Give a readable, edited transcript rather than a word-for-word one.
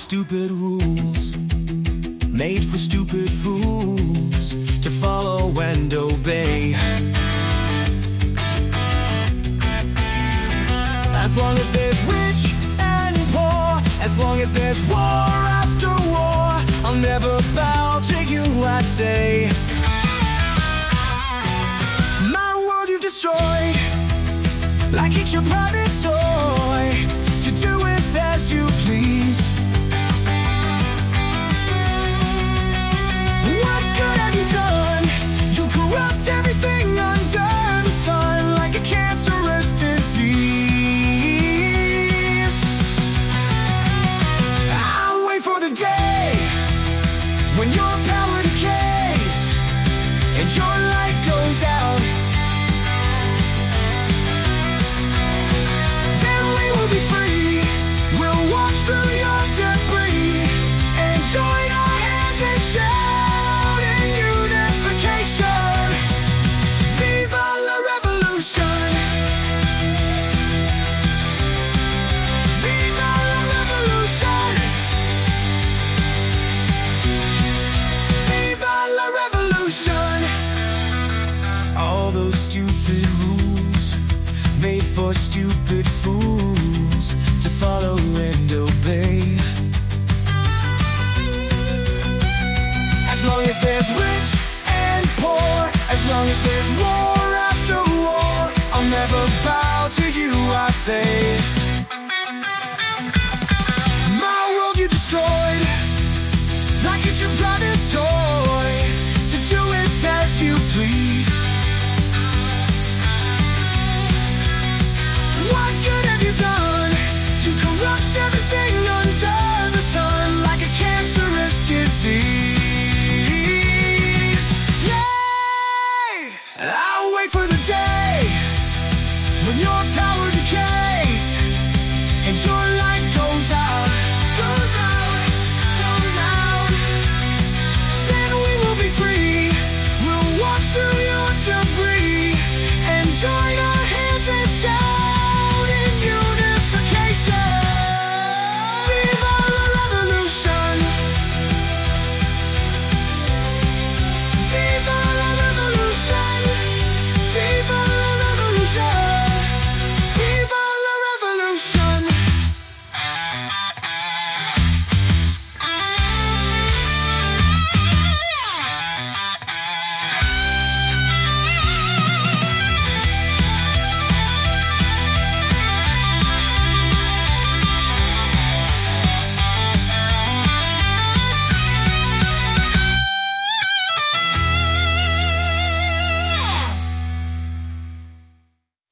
stupid rules, made for stupid fools to follow and obey. As long as there's rich and poor, as long as there's war after war, I'll never bow to you, I say. My world you've destroyed, like it's your private toy, to do with as you please. What good have you done? You corrupt everything under the sun, like a cancerous disease. I'll wait for the day when your power decays and your light goes out. Then we will be free. We'll walk through your debris and join our hands and shout in unification. Viva la revolution! Viva la revolution! Viva la revolution! All those stupid rules, made for stupid fools to follow and obey. As long as there's rich and poor, as long as there's war after war, I'll never bow to you, I say.